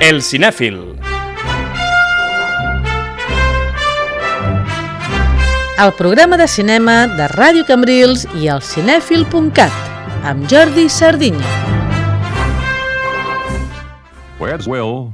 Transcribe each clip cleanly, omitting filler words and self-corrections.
El cinèfil. El programa de cinema de Ràdio Cambrils i el cinèfil.cat, amb Jordi Sardinya. Where's Will?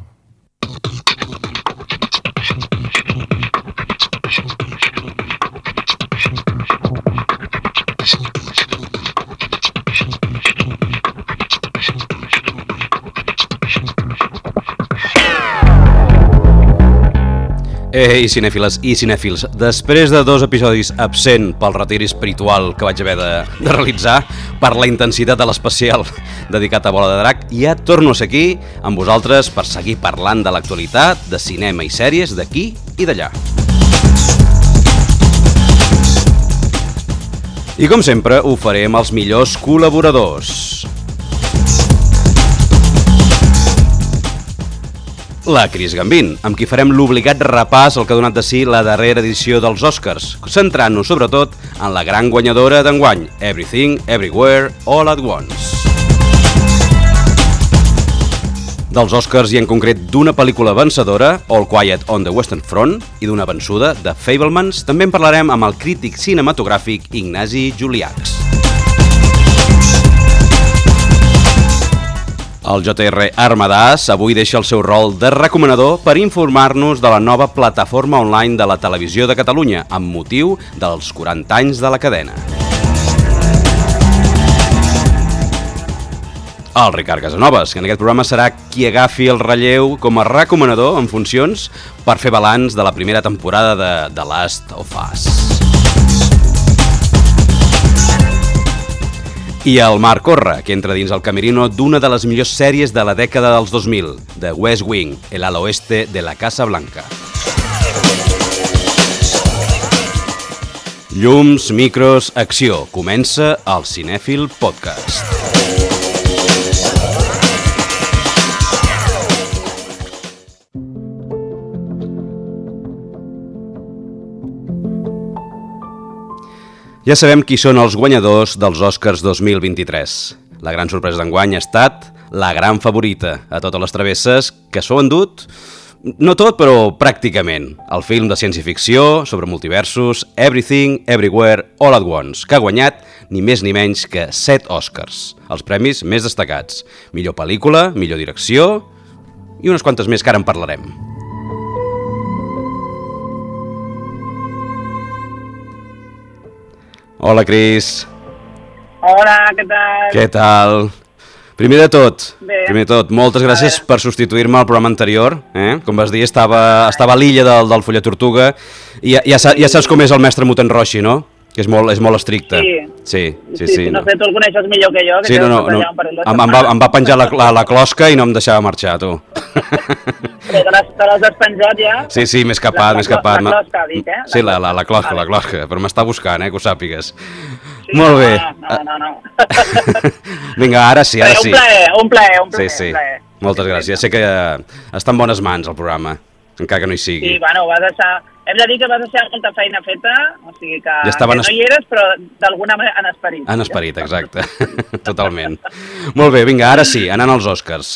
Ei, cinèfiles i cinèfils, després de 2 episodis absent pel retir espiritual que vaig haver de realitzar per la intensitat de l'especial dedicat a Bola de Drac, ja torno a ser aquí amb vosaltres per seguir parlant de l'actualitat, de cinema i sèries d'aquí i d'allà. I com sempre ho faré amb els millors col·laboradors. La Cris Gambín, amb qui farem l'obligat repàs al que ha donat de si la darrera edició dels Oscars, centrant-nos sobretot en la gran guanyadora d'enguany, Everything, Everywhere, All at Once. Dels Oscars i en concret d'una pel·lícula vencedora, All Quiet on the Western Front, i d'una vençuda, The Fabelmans, també en parlarem amb el crític cinematogràfic Ignasi Juliacs. El J.R. Armadàs avui deixa el seu rol de recomanador per informar-nos de la nova plataforma online de la Televisió de Catalunya amb motiu dels 40 anys de la cadena. El Ricard Casanovas, que en aquest programa serà qui agafi el relleu com a recomanador en funcions per fer balanç de la primera temporada de The Last of Us. I el Marc Corra, que entra dins el camerino d'una de les millors sèries de la dècada dels 2000, The West Wing, el ala oeste de la Casa Blanca. Llums, micros, acció. Comença el Cinèfil Podcast. Ja sabem qui són els guanyadors dels Oscars 2023. La gran sorpresa d'enguany ha estat la gran favorita a totes les travesses que s'ho han endut, no tot, però pràcticament. El film de ciència-ficció sobre multiversos Everything, Everywhere, All at Once, que ha guanyat ni més ni menys que 7 Oscars, els premis més destacats. Millor pel·lícula, millor direcció i unes quantes més que ara en parlarem. Hola, Cris. Hola, què tal? Què tal? Primer de tot, moltes gràcies per substituir-me al programa anterior. Com vas dir, estava a l'illa del Fulla Tortuga i ja saps com és el mestre Muten Roshi, no? Que és molt estricte. Sí. No sé, tu el coneixes millor que jo, que sí, no. Em va penjar la closca i no em deixava marxar, tu. Però te l'has despenjat ja? Sí, m'he escapat. La closca, dic, eh? Sí, la closca, però m'està buscant, que ho sàpigues. Sí, molt bé. No. Vinga, ara sí. Un plaer. Sí. Moltes gràcies. Sé que està en bones mans el programa, encara que no hi sigui. Sí, bueno, hem de dir que vas deixar molta feina feta, o sigui que no hi eres, però d'alguna manera en esperit. En esperit, exacte. Totalment. Molt bé, vinga, ara sí, anant als Oscars.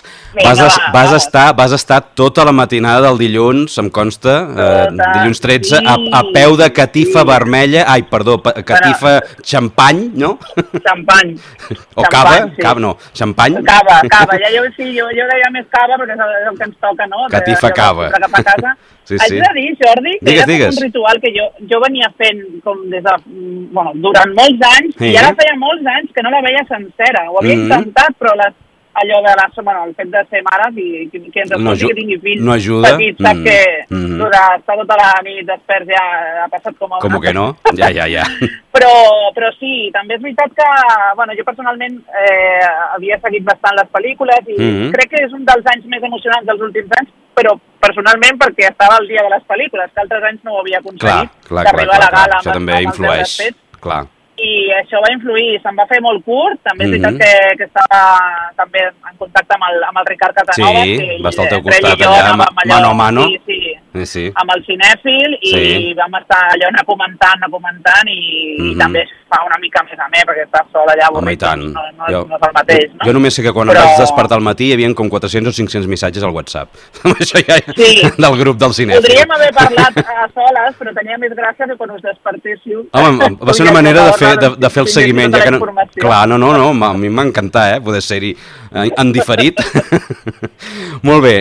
Vas estar tota la matinada del dilluns, em consta, dilluns 13, a peu de catifa vermella, catifa xampany, no? Xampany. O cava? No, xampany? Cava. Jo deia més cava perquè és el que ens toca, no? Catifa cava. Sí. Haig de dir, Jordi, que digues. Un ritual que jo venia fent com des de, durant molts anys, i ara feia molts anys que no la veia sencera. Ho havia intentat, però allò de el fet de ser mares i que ens escolti que tingui fills petits, sap que estar tota la nit despert ja ha passat com a una... Com que no? Ja. Però sí, també és veritat que, jo personalment havia seguit bastant les pel·lícules i crec que és un dels anys més emocionants dels últims anys, però personalment perquè estava al dia de les pel·lícules, que altres anys no ho havia aconseguit, d'arribar a la gala això també influeix, clar. I això va influir, se'm va fer molt curt, també és veritat que estava també en contacte amb el Ricard Casanovas. Sí, va estar al teu costat allà, mano a mano. Sí, Sí. amb el cinèfil i vam estar allò anar comentant i també fa una mica més a més perquè estàs sol allà avorrit, no és el mateix, no? Jo només sé que quan em vaig despertar al matí hi havia com 400 o 500 missatges al WhatsApp. Això ja del grup del cinèfil. Podríem haver parlat a soles, però tenia més gràcia que quan us despertéssiu. Home, va ser una manera de fer el seguiment. Ja que clar, no, a mi m'ha encantat, poder ser-hi en diferit. Molt bé,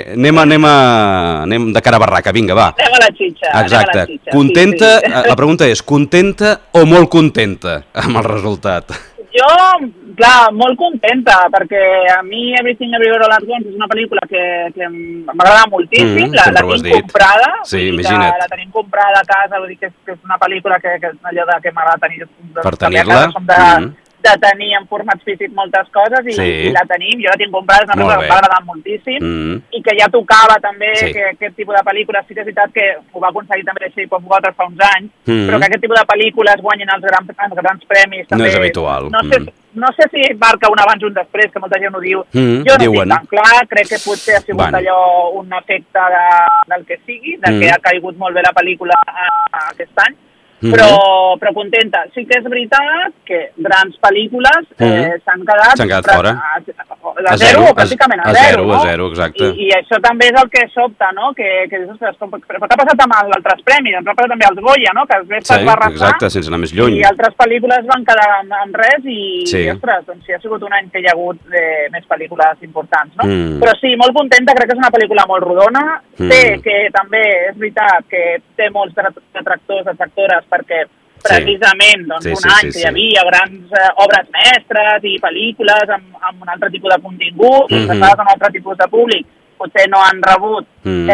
anem de cara a barraca, vinga, va. Anem a la xitxa. Exacte. Contenta, la pregunta és, contenta o molt contenta amb el resultat? Jo, clar, molt contenta, perquè a mi Everything Everywhere All at Once és una pel·lícula que m'agrada moltíssim, la tenim comprada, la tenim comprada a casa, vull dir que és una pel·lícula que és allò que m'agrada tenir. Per tenir-la? De tenir en format físic moltes coses i la tenim, jo la tinc comprada, és una pel·lícula que m'ha agradat moltíssim i que ja tocava també que aquest tipus de pel·lícules, sí que és veritat que ho va aconseguir també així quan Water fa uns anys, però que aquest tipus de pel·lícules guanyin els grans premis també. No és habitual. No sé si marca un abans o un després, que molta gent ho diu. Jo no estic tan clar, crec que potser ha sigut allò un efecte del que sigui, de que ha caigut molt bé la pel·lícula aquest any, però contenta. Sí que és veritat que grans pel·lícules s'han quedat fora. A zero o pràcticament a zero, no? A zero, exacte. I això també és el que sobta, no? Que dius, ostres, però què ha passat amb els altres premis? Ens va passar també als Goya, no? Que es va arrasar. Exacte, sense anar més lluny. I altres pel·lícules van quedar amb res i, ostres, doncs sí, ha sigut un any que hi ha hagut més pel·lícules importants, no? Però sí, molt contenta, crec que és una pel·lícula molt rodona. Sé que també és veritat que té molts detractors, perquè precisament un any que hi havia grans obres mestres i pel·lícules amb un altre tipus de contingut, pensades amb un altre tipus de públic, potser no han rebut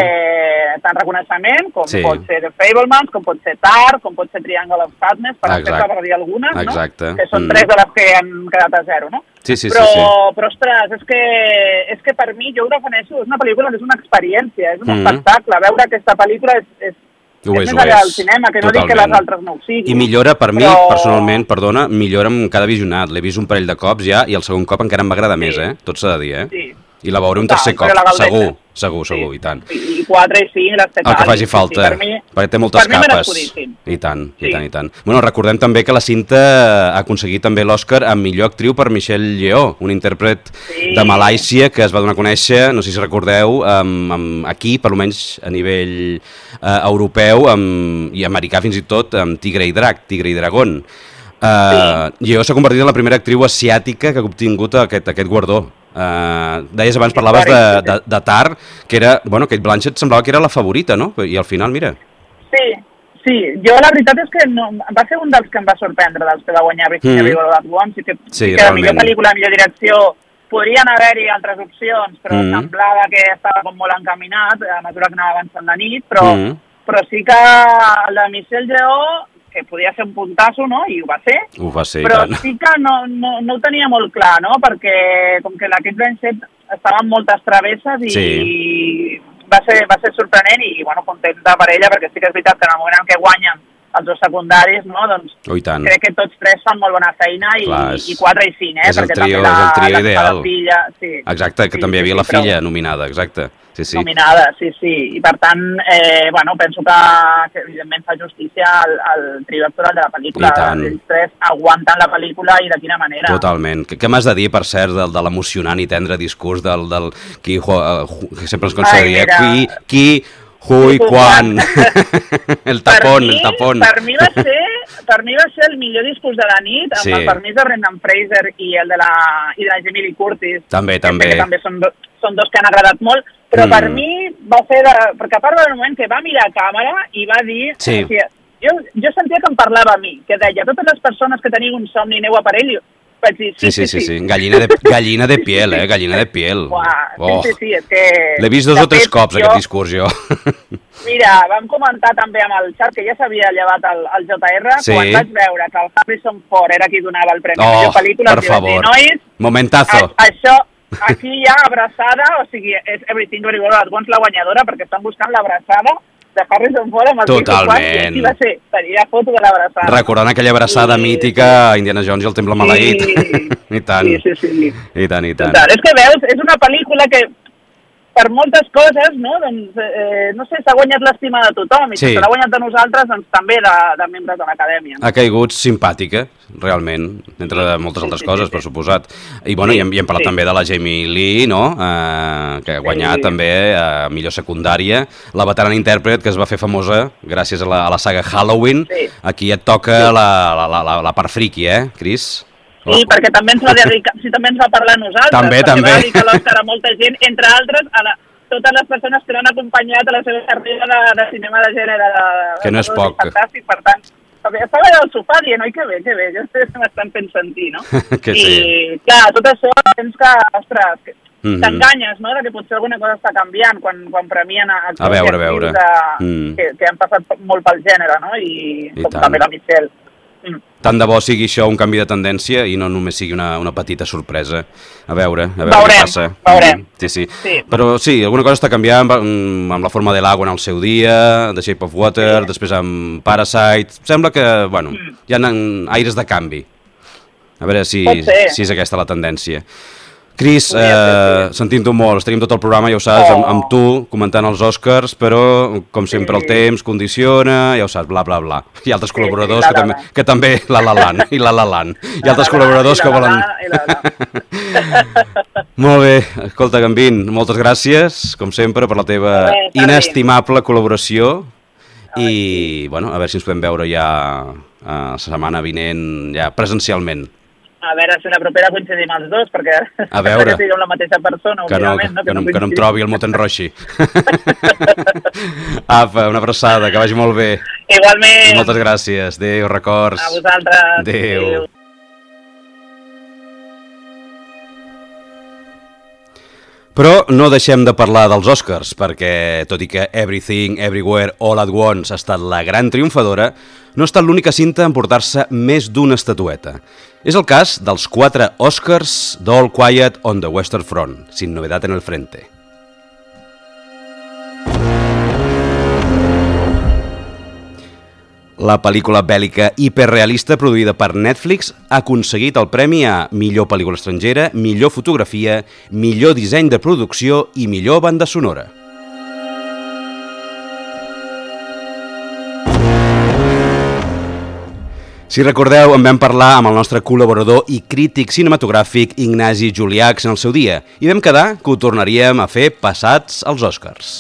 tant reconeixement com pot ser The Fabelmans, com pot ser Tar, com pot ser Triangle of Sadness, per exemple, per dir algunes, no? Que són 3 de les que han quedat a zero, no? Però ostres, és que per mi, jo ho defineixo, és una pel·lícula que és una experiència, és un espectacle. Veure aquesta pel·lícula és més enllà del cinema, que no dic que les altres no ho siguin. I millora, per mi, personalment, perdona, millora amb cada visionat. L'he vist un parell de cops ja i el segon cop encara m'agrada més, tot s'ha de dir, Sí. I la veuré un tercer cop, segur, i tant. I 4 i 5, les que el que faci falta, perquè té moltes capes. I tant. Bueno, recordem també que la Cinta ha aconseguit també l'Oscar a millor actriu per Michelle Yeoh, un intèrpret de Malàisia que es va donar a conèixer, no sé si recordeu, aquí, per almenys a nivell europeu i americà fins i tot, amb Tigre i Dragón. Yeoh s'ha convertit en la primera actriu asiàtica que ha obtingut aquest guardó. Deies abans, parlaves de Tar, que era, bueno, Cate Blanchett semblava que era la favorita, no? I al final, mira. Sí, jo la veritat és que va ser un dels que em va sorprendre, dels que va guanyar Everything Everywhere All at Once, que la millor pel·lícula, millor direcció, podrien haver-hi altres opcions, però semblava que estava com molt encaminat a mesura que anava avançant la nit, però sí que el de Michelle Yeoh, que podia ser un puntasso, no? I ho va ser. Però sí que no ho tenia molt clar, no? Perquè com que la Cate Blanchett estava amb moltes travesses i va ser sorprenent i, bueno, contenta per ella, perquè sí que és veritat que en el moment en què guanyen els dos secundaris, no? Doncs crec que tots 3 fan molt bona feina i 4 i 5, És el trio ideal. Exacte, que també hi havia la filla nominada, exacte. Nominada, sí. I per tant, bueno, penso que evidentment fa justícia al trio actoral de la pel·lícula. Els 3 aguanten la pel·lícula i de quina manera. Totalment. Què m'has de dir, per cert, de l'emocionant i tendre discurs del que sempre ens concedia qui, hui, quan. El tapón. Per mi va ser el millor discurs de la nit, amb el permís de Brendan Fraser i de la Jamie Lee Curtis. També. Que també són dos que han agradat molt, però per mi va ser perquè a part del moment que va mirar a càmera i va dir... Jo sentia que em parlava a mi, que deia, totes les persones que teniu un somni aneu a per ell, vaig dir, sí. Gallina de piel, gallina de piel. Sí, és que... L'he vist 2 o 3 cops, aquest discurs, jo. Mira, vam comentar també amb el xat, que ja s'havia llevat el JR, quan vaig veure que el Harrison Ford era qui donava el premi a millor pel·lícula, per favor, nois, momentazo. Això, aquí hi ha abraçada, o sigui, és Everything Everywhere All at Once la guanyadora, perquè estan buscant l'abraçada de Harrison Ford amb el Totalment. I va ser, tenia foto de l'abraçada. Recordant aquella abraçada mítica a Indiana Jones i el Temple Maleït. I tant. Sí. I tant. Total. És que veus, és una pel·lícula que per moltes coses, no? Doncs, no sé, s'ha guanyat l'estima de tothom, i si se l'ha guanyat de nosaltres, doncs també de membres de l'acadèmia. Ha caigut simpàtica, realment, entre moltes altres coses, per suposat. I, bueno, i hem parlat també de la Jamie Lee, no? Que ha guanyat també millor secundària. La veterana intèrpret, que es va fer famosa gràcies a la saga Halloween. Aquí et toca la part friki, Cris? Sí, perquè també ens va dedicar, també ens va parlar a nosaltres. També. Va dedicar l'Òscar a molta gent, entre altres, totes les persones que l'han acompanyat a la seva carrera de cinema de gènere. Que no és poc. Fantàstic, per tant, estava allà al sofà dient, oi, que bé, jo m'estan fent sentir, no? Que sí. I, clar, tot això tens que, ostres, t'enganyes, no?, de que potser alguna cosa està canviant quan premien actors a veure. Que han passat molt pel gènere, no?, i com també la Michelle. Tant de bo sigui això un canvi de tendència i no només sigui una petita sorpresa. A veure què passa. Veurem. Sí. Però sí, alguna cosa està canviant amb La forma de l'agua en el seu dia, The Shape of Water, després amb Parasite. Sembla que, bueno, hi ha aires de canvi. A veure si és aquesta la tendència. Cris, sentint-ho molt, estaríem tot el programa, ja ho saps, amb tu, comentant els Oscars, però, com sempre, el temps condiciona, ja ho saps, bla, bla, bla. Hi ha altres col·laboradors que també, la Land. Hi ha altres col·laboradors que volen... Molt bé, escolta, Gambín, moltes gràcies, com sempre, per la teva inestimable col·laboració i, bueno, a veure si ens podem veure ja la setmana vinent, ja presencialment. A veure si la propera coincidim els dos, perquè a veure, que siguem la mateixa persona, que no em trobi el Moten Roshi. Apa, una abraçada, que vagi molt bé. Igualment. I moltes gràcies. Adéu, records. A vosaltres. Adéu. Però no deixem de parlar dels Oscars, perquè, tot i que Everything, Everywhere, All at Once ha estat la gran triomfadora, no ha estat l'única cinta a emportar-se més d'una estatueta. És el cas dels 4 Oscars d'All Quiet on the Western Front, sin novedad en el frente. La pel·lícula bèl·lica hiperrealista produïda per Netflix ha aconseguit el premi a millor pel·lícula estrangera, millor fotografia, millor disseny de producció i millor banda sonora. Si recordeu, en vam parlar amb el nostre col·laborador i crític cinematogràfic Ignasi Juliacs en el seu dia i vam quedar que ho tornaríem a fer passats els Oscars.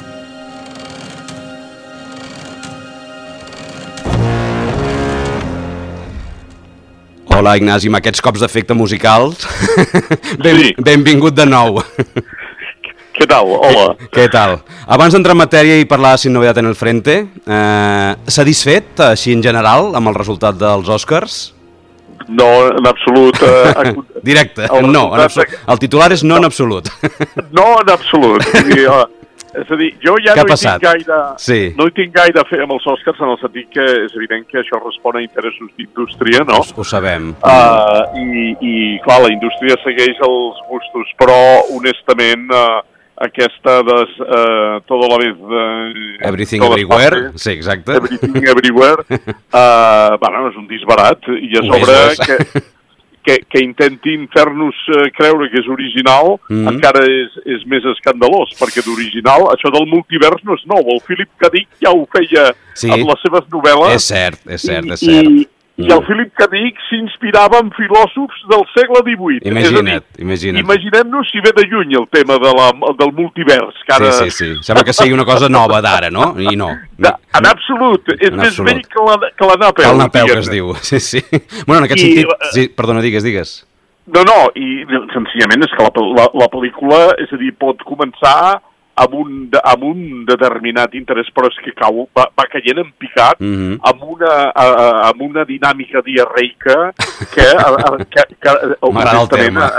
Hola, Ignasi, amb aquests cops d'efecte musicals. Benvingut de nou. Què tal? Hola. Què tal? Abans d'entrar en matèria i parlar sin novedad en el frente, satisfet, així en general, amb el resultat dels Oscars? No, en absolut. Directe, no. El titular és no en absolut. No en absolut. És a dir, jo ja no hi tinc gaire a fer amb els Oscars, en el sentit que és evident que això respon a interessos d'indústria, no? Ho sabem. I clar, la indústria segueix els gustos, però honestament aquesta Todo la vez... Everything Everywhere, sí, exacte. Everything Everywhere, bueno, és un disbarat, i a sobre que intentin fer-nos creure que és original, encara és més escandalós, perquè d'original, això del multivers no és nou. El Philip K. Dick ja ho feia amb les seves novel·les. És cert. I el Philip K. Dick s'inspirava en filòsofs del segle XVIII. Imagina't. Imaginem-nos si ve de lluny el tema del multivers. Que ara... Sí. Sembla que sigui una cosa nova d'ara, no? I no. En absolut. És més vell que la Nàpeu. Que el Nàpeu, que es diu. Sí. Bueno, en aquest sentit... Sí, perdona, digues. No, i senzillament és que la pel·lícula, és a dir, pot començar amb un determinat interès, però és que va caient en picat amb una dinàmica diarreica que m'agrada el terme.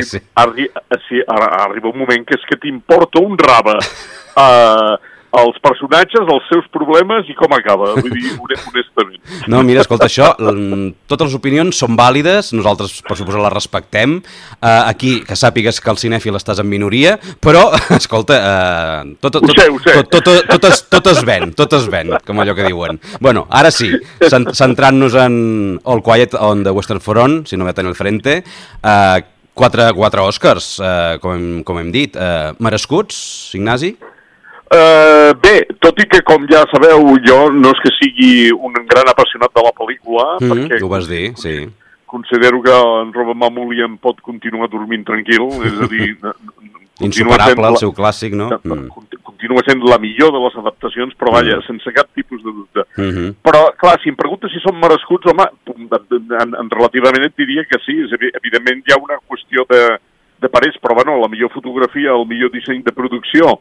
Arriba un moment que és que t'importa un rave els personatges, els seus problemes i com acaba, vull dir, honestament. No, mira, escolta, això, totes les opinions són vàlides, nosaltres, per suposar, les respectem. Aquí, que sàpigues que el cinèfil estàs en minoria, però, escolta, tot es ven, com allò que diuen. Bueno, ara sí, centrant-nos en All Quiet on the Western Front, si no ve en el frente, 4 Oscars, com hem dit. Merescuts, Ignasi? Bé, tot i que, com ja sabeu, jo no és que sigui un gran apassionat de la pel·lícula, perquè ho vas dir, sí. Considero que en Robert Mamoulian pot continuar dormint tranquil, és a dir... Insuperable, el seu clàssic, no? Continua sent la millor de les adaptacions, però vaja, sense cap tipus de dubte. Però, clar, si em preguntes si són merescuts, home, relativament et diria que sí. Evidentment hi ha una qüestió de parers, però bueno, la millor fotografia, el millor disseny de producció,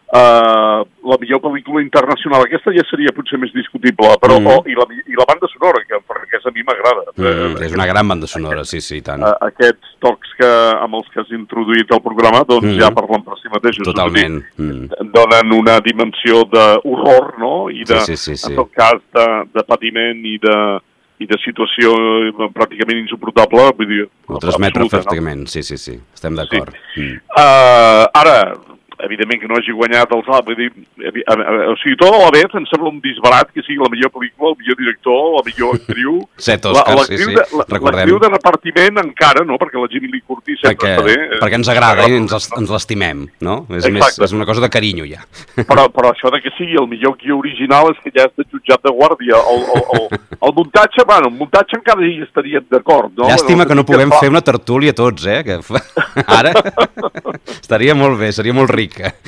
la millor pel·lícula internacional, aquesta ja seria potser més discutible, però i la banda sonora, que a mi m'agrada. És una gran banda sonora, sí, tant. Aquests tocs amb els que has introduït el programa, doncs ja parlen per si mateixos. Totalment. Donen una dimensió d'horror, no? I en tot cas, de patiment i de situació pràcticament insuportable. Ho transmet perfectament, sí, estem d'acord. Ara, evidentment que no hagi guanyat els Oscars, vull dir, o sigui, tot a la vez em sembla un disbarat que sigui la millor pel·lícula, el millor director, la millor actriu. 7 Oscars, sí, recordem. L'actriu de repartiment encara, no?, perquè la Jamie Lee Curtis sempre està bé. Perquè ens agrada i ens l'estimem, no? És una cosa de carinyo, ja. Però això de que sigui el millor guió original és que ja està jutjat de guàrdia. El muntatge, bueno, el muntatge encara hi estaríem d'acord, no? Llàstima que no puguem fer una tertúlia tots, Ara estaria molt bé, seria molt ric.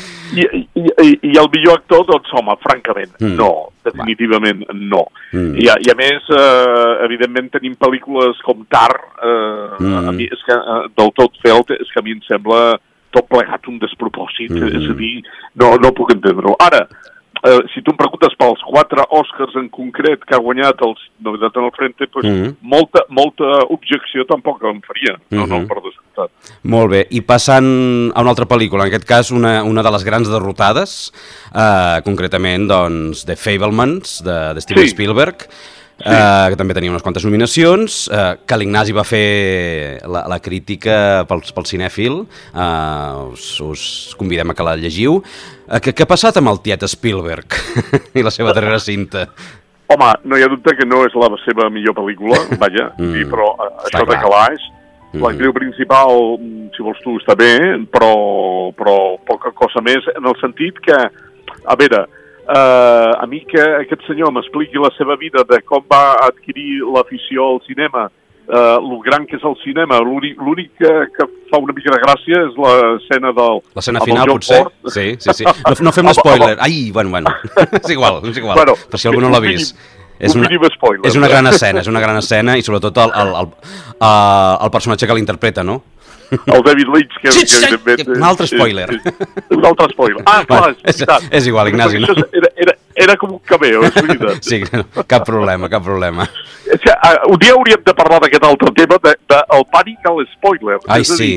I el millor actor, doncs, home, francament, no, definitivament no. I a més, evidentment, tenim pel·lícules com Tar, a mi és que del tot felt, és que a mi em sembla tot plegat un despropòsit, és a dir, no puc entendre-ho. Ara, si tu em preguntes pels 4 Oscars en concret que ha guanyat els Novedad en el Frente, doncs molta objecció tampoc em faria, no per descomptat. Molt bé, i passant a una altra pel·lícula, en aquest cas una de les grans derrotades, concretament, doncs, The Fabelmans, de Steven Spielberg, que també tenia unes quantes nominacions, que l'Ignasi va fer la crítica pel cinèfil, us convidem a que la llegiu. Què ha passat amb el tiet Spielberg i la seva darrera cinta? Home, no hi ha dubte que no és la seva millor pel·lícula, vaja, però això de Calaix, l'actriu principal, si vols tu, està bé, però poca cosa més, en el sentit que, a veure, a mi que aquest senyor m'expliqui la seva vida de com va adquirir l'afició al cinema, el gran que és el cinema, l'únic que fa una mica de gràcia és l'escena del... L'escena final, potser? Sí. No fem spoiler. Ai, bueno. És igual. Per si algú no l'ha vist. És una gran escena i sobretot el personatge que l'interpreta, no? El David Lynch, que evidentment... Un altre spoiler. Un altre spoiler. Clar, és veritat. És igual, Ignasi. Era com un cameo, és veritat. Sí, cap problema. És que un dia hauríem de parlar d'aquest altre tema, del pànic a l'espoiler. Ai, sí,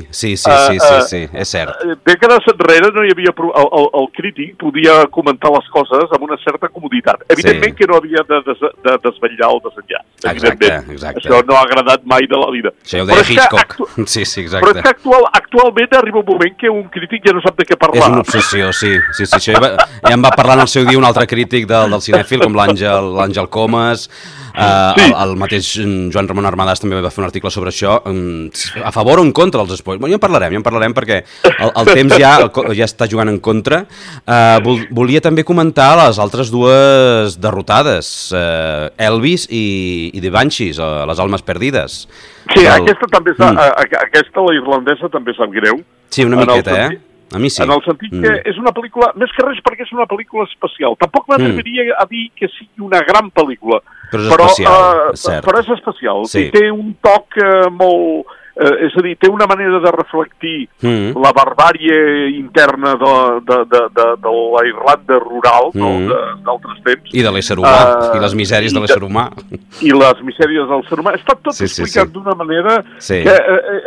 és cert. Dècades enrere no hi havia... El crític podia comentar les coses amb una certa comoditat. Evidentment que no havia de desvetllar o desenllaç. Exacte. Això no ha agradat mai de la vida. Això ja ho deia Hitchcock. Sí, exacte. Però és que actualment arriba un moment que un crític ja no sap de què parlar. És una obsessió, sí. Això ja en va parlar en el seu dia un altre crític del cinèfil, com l'Àngel Comas. El mateix Joan Ramon Armadàs també va fer un article sobre això, a favor o en contra dels spoilers. Ja en parlarem perquè el temps ja està jugant en contra. Volia també comentar les altres dues derrotades, Elvis i The Banshees, Les almes perdides. Sí, aquesta, la irlandesa, també sap greu. Sí, una miqueta, A mi sí. En el sentit que és una pel·lícula, més que res perquè és una pel·lícula especial. Tampoc m'atreviria a dir que sigui una gran pel·lícula. Però és especial, és cert. Però és especial. Sí. Té un toc molt... és a dir, té una manera de reflectir la barbàrie interna de la Irlanda rural, d'altres temps. I de l'ésser humà, i les misèries de l'ésser humà. I les misèries del ser humà. Està tot explicat d'una manera que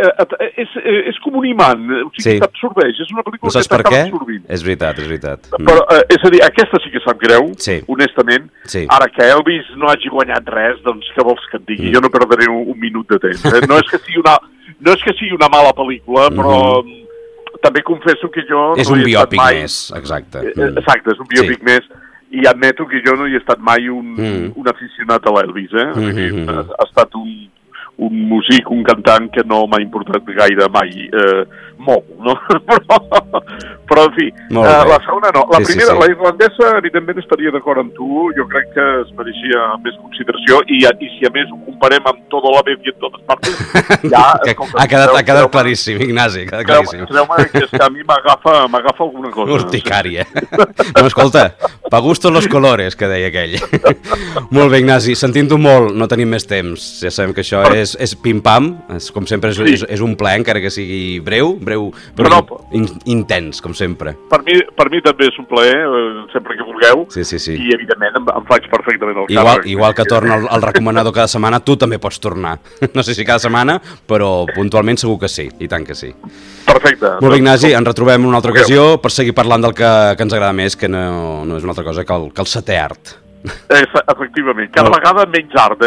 és com un imant, o sigui, t'absorbeix. És una pel·lícula que t'acaba absorbint. És veritat. Però, és a dir, aquesta sí que sap greu, honestament. Ara que Elvis no hagi guanyat res, doncs què vols que et digui? Jo no perdré un minut de temps. No és que sigui una mala pel·lícula, però també confesso que jo... És un biòpic més, exacte. Exacte, és un biòpic més, i admeto que jo no hi he estat mai un aficionat a l'Elvis, Ha estat músic, un cantant que no m'ha importat gaire mai molt, no? però en fi, la segona no. La primera, la irlandesa, evidentment estaria d'acord amb tu, jo crec que es mereixia més consideració i si a més ho comparem amb tota la vez i en totes partes, ja... ha quedat claríssim, Ignasi, ha quedat claríssim. Creu-me que és que a mi m'agafa alguna cosa. Urticària. No, escolta, pa gustos los colores, que deia aquell. Molt bé, Ignasi, sentint-ho molt, no tenim més temps. Ja sabem que això és pim-pam, com sempre és un ple, encara que sigui breu, però intens, com sempre. Per mi també és un plaer, sempre que vulgueu, i evidentment em faig perfectament el càrrec. Igual que torna el recomanador cada setmana, tu també pots tornar. No sé si cada setmana, però puntualment segur que sí, i tant que sí. Perfecte. Molt bé, Ignasi, ens retrobem en una altra ocasió per seguir parlant del que ens agrada més, que no és una altra cosa que el setè art. Efectivament, cada vegada menys art,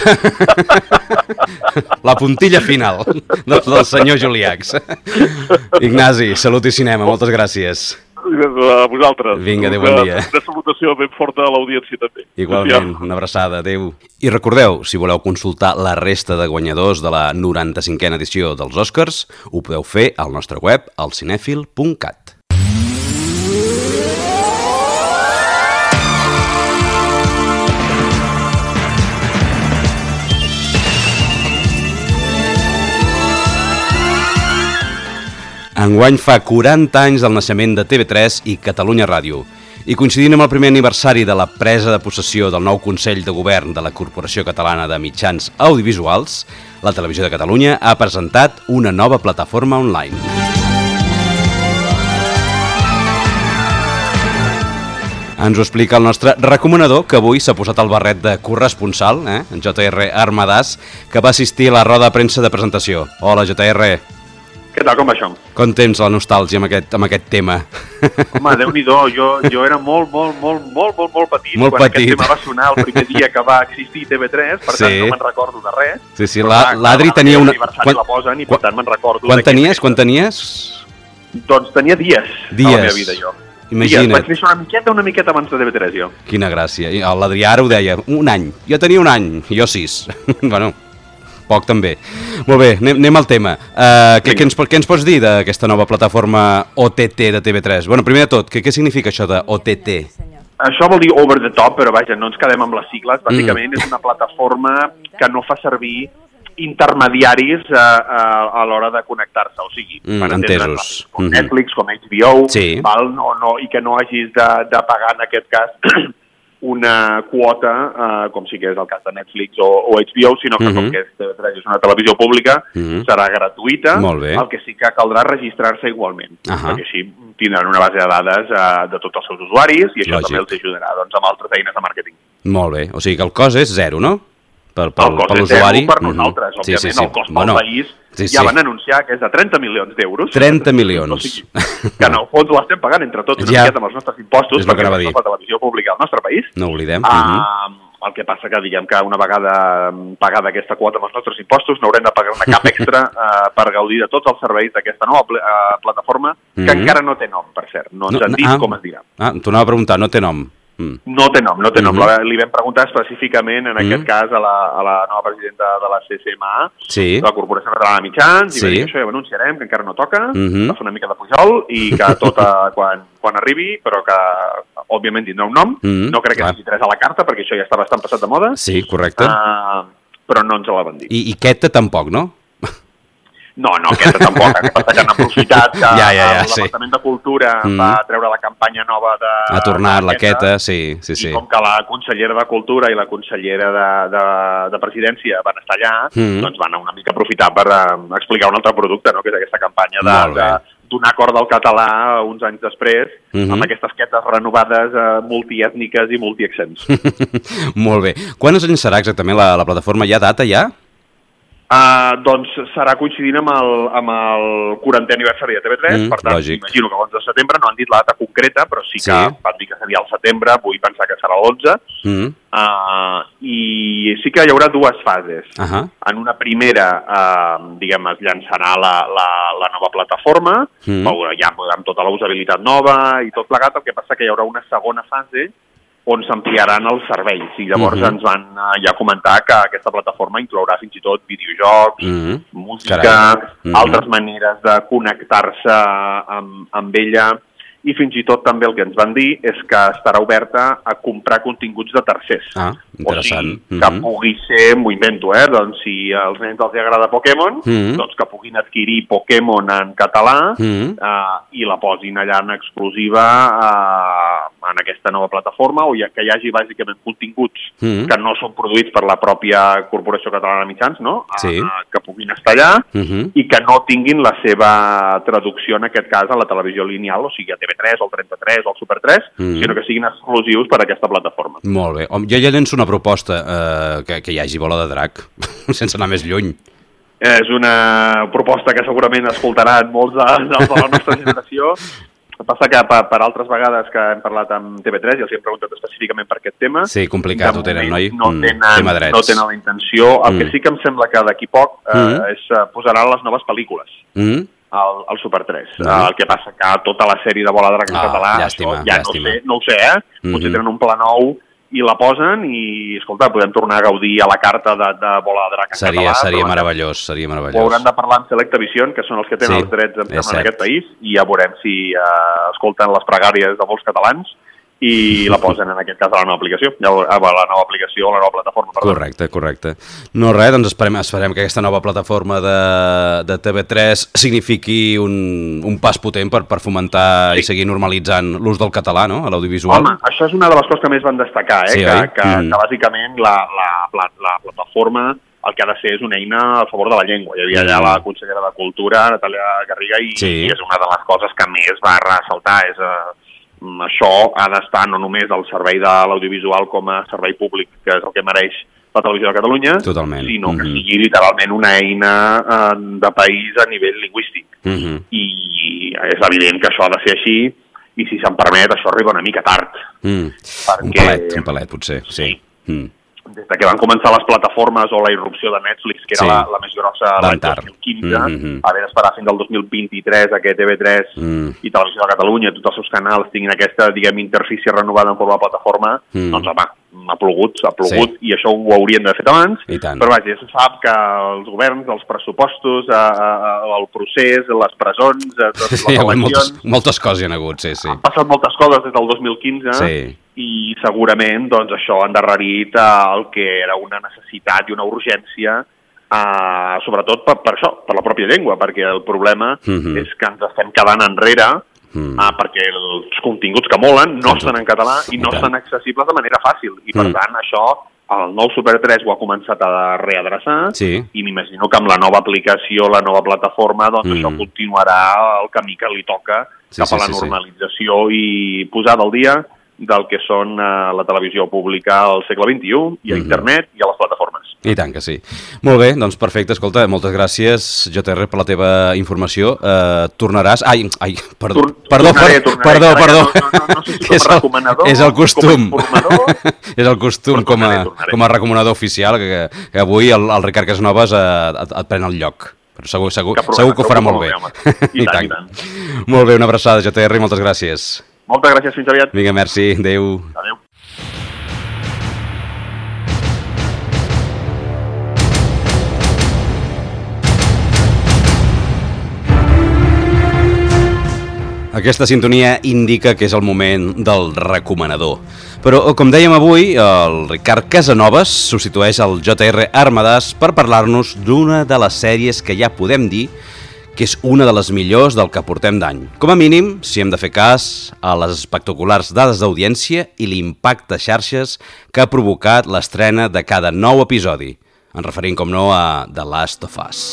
La puntilla final del senyor Juliacs. Ignasi, salut i cinema, moltes gràcies. A vosaltres. Vinga, adéu, bon dia. Una salutació ben forta a l'audiència també. Igualment, una abraçada, adéu. I recordeu, si voleu consultar la resta de guanyadors de la 95a edició dels Oscars, ho podeu fer al nostre web, alcinefil.cat. Enguany fa 40 anys del naixement de TV3 i Catalunya Ràdio. I coincidint amb el primer aniversari de la presa de possessió del nou Consell de Govern de la Corporació Catalana de Mitjans Audiovisuals, la Televisió de Catalunya ha presentat una nova plataforma online. Ens ho explica el nostre recomanador, que avui s'ha posat el barret de corresponsal, en JR Armadàs, que va assistir a la roda de premsa de presentació. Hola, JR. Què tal, com va això? Com tens la nostàlgia amb aquest tema? Home, Déu-n'hi-do, jo era molt petit quan aquest tema va sonar el primer dia que va existir TV3, per tant no me'n recordo de res. Sí, l'Adri tenia una... Quan la posen i per tant me'n recordo. Quan tenies? Doncs tenia dies a la meva vida, jo. Imagina't. Vaig néixer una miqueta abans de TV3, jo. Quina gràcia. L'Adrià ara ho deia, un any. Jo tenia un any, jo 6. Bueno... Poc també. Molt bé, anem al tema. Què ens pots dir d'aquesta nova plataforma OTT de TV3? Bueno, primer de tot, què significa això de OTT? Això vol dir over the top, però vaja, no ens quedem amb les sigles. Bàsicament és una plataforma que no fa servir intermediaris a l'hora de connectar-se, o sigui, entesos. Com Netflix, com HBO, val? I que no hagis de pagar en aquest cas una quota, com sí que és el cas de Netflix o HBO, sinó que com que TV3 és una televisió pública, serà gratuïta, el que sí que caldrà registrar-se igualment, perquè així tindran una base de dades de tots els seus usuaris i això també els ajudarà amb altres eines de màrqueting. Molt bé, o sigui que el cost és zero, no? El cost és zero per nosaltres, òbviament, el cost pel país ja van anunciar que és de 30 milions d'euros. 30 milions. O sigui, que en el fons l'estem pagant entre tots una miqueta amb els nostres impostos, perquè és la televisió pública del nostre país. No oblidem. El que passa que diguem que una vegada pagada aquesta quota amb els nostres impostos no haurem de pagar-ne cap extra per gaudir de tots els serveis d'aquesta nova plataforma, que encara no té nom, per cert. No ens han dit com es dirà. T'ho anava a preguntar, no té nom. No té nom. Li vam preguntar específicament, en aquest cas, a la nova presidenta de la CCMA, de la Corporació Catalana de Mitjans, i va dir que això ja ho anunciarem, que encara no toca, va fer una mica de pujol, i que tot quan arribi, però que òbviament tindrà un nom. No crec que sigui 3 a la carta, perquè això ja està bastant passat de moda. Sí, correcte. Però no ens la van dir. I Queta tampoc, no? No, aquesta tampoc. El que passa que han aprofitat que el Departament de Cultura va treure la campanya nova de... Ha tornat la Queta, sí. I com que la consellera de Cultura i la consellera de Presidència van estar allà, doncs van una mica aprofitar per explicar un altre producte, no? Que és aquesta campanya de donar cort al català uns anys després, amb aquestes quetes renovades multiètniques i multiaccents. Molt bé. Quan es llançarà exactament la plataforma? Hi ha data ja? Doncs serà coincidint amb el 40è aniversari de TV3, per tant, imagino que l'11 de setembre, no han dit la data concreta, però sí que van dir que seria el setembre, vull pensar que serà l'11, i sí que hi haurà dues fases. En una primera, diguem, es llançarà la nova plataforma, ja amb tota la usabilitat nova i tot plegat, el que passa que hi haurà una segona fase on s'ampliaran els serveis. I llavors ens van ja comentar que aquesta plataforma inclourà fins i tot videojocs, música, altres maneres de connectar-se amb ella, i fins i tot també el que ens van dir és que estarà oberta a comprar continguts de tercers. Interessant. O sigui, que pugui ser, m'ho invento, doncs si als nens els agrada Pokémon, doncs que puguin adquirir Pokémon en català i la posin allà en exclusiva en aquesta nova plataforma, o que hi hagi bàsicament continguts que no són produïts per la pròpia Corporació Catalana de Mitjans, no? Que puguin estar allà i que no tinguin la seva traducció, en aquest cas, a la televisió lineal, o sigui, a TV3, o el 33, o el Super 3, sinó que siguin exclusius per a aquesta plataforma. Molt bé. Jo ja llenço una proposta, que hi hagi Bola de Drac, sense anar més lluny. És una proposta que segurament escoltaran molts de la nostra generació. El que passa que per altres vegades que hem parlat amb TV3 i els hem preguntat específicament per aquest tema... Sí, complicat ho tenen, noi? No tenen la intenció. El que sí que em sembla que d'aquí poc posaran les noves pel·lícules. Al Super 3. El que passa que tota la sèrie de Bola de Drac en català, llàstima. No ho sé, potser tenen un pla nou i la posen i, escolta, podem tornar a gaudir a la carta de Bola de Drac en català. Seria meravellós, seria meravellós. Ho haurem de parlar amb Selectavision, que són els que tenen els drets en aquest país, i ja veurem si escolten les pregàries de molts catalans i la posen, en aquest cas, a la nova aplicació, a la nova aplicació, a la nova plataforma. Correcte. No, res, doncs esperem que aquesta nova plataforma de TV3 signifiqui un pas potent per fomentar i seguir normalitzant l'ús del català, no?, a l'audiovisual. Home, això és una de les coses que més van destacar, que bàsicament la plataforma el que ha de ser és una eina a favor de la llengua. Hi havia allà la consellera de Cultura, Natàlia Garriga, i és una de les coses que més va ressaltar, això ha d'estar no només al servei de l'audiovisual com a servei públic, que és el que mereix la Televisió de Catalunya, sinó que sigui literalment una eina de país a nivell lingüístic. I és evident que això ha de ser així, i si se'm permet, això arriba una mica tard. Un palet, potser, sí. Des que van començar les plataformes o la irrupció de Netflix, que era la més grossa l'any 2015, haver d'esperar fins al 2023 que TV3 i Televisió de Catalunya, tots els seus canals tinguin aquesta, interfície renovada en forma de plataforma, doncs home, ha plogut, i això ho haurien d'haver fet abans, però vaja, ja se sap que els governs, els pressupostos, el procés, les presons, les eleccions... Moltes coses hi ha hagut, sí. Han passat moltes coses des del 2015, i segurament doncs, això ha endarrerit el que era una necessitat i una urgència, sobretot per això, per la pròpia llengua, perquè el problema és que ens estem quedant enrere, perquè els continguts que molen no estan en català i no estan accessibles de manera fàcil, i per tant això el nou Super 3 ho ha començat a readreçar, i m'imagino que amb la nova aplicació, la nova plataforma, doncs això continuarà el camí que li toca cap a la normalització i posada al dia del que són la televisió pública al segle XXI, i a internet i a les plataformes. I tant que sí. Molt bé, doncs perfecte, escolta, moltes gràcies, JR, per la teva informació. Tornaràs... Perdó. No sé si com a recomanador, és el costum. Com a informador... És el costum com a recomanador oficial, que avui el Ricard Casanovas et pren el lloc. Però segur que ho farà molt bé. I tant. Molt bé, una abraçada, JR, moltes gràcies. Moltes gràcies, fins aviat. Vinga, merci, adéu. Adéu. Aquesta sintonia indica que és el moment del recomanador. Però, com dèiem avui, el Ricard Casanovas substitueix el JR Armadàs per parlar-nos d'una de les sèries que ja podem dir que és una de les millors del que portem d'any. Com a mínim, si hem de fer cas a les espectaculars dades d'audiència i l'impacte xarxes que ha provocat l'estrena de cada nou episodi. Ens referim, com no, a The Last of Us.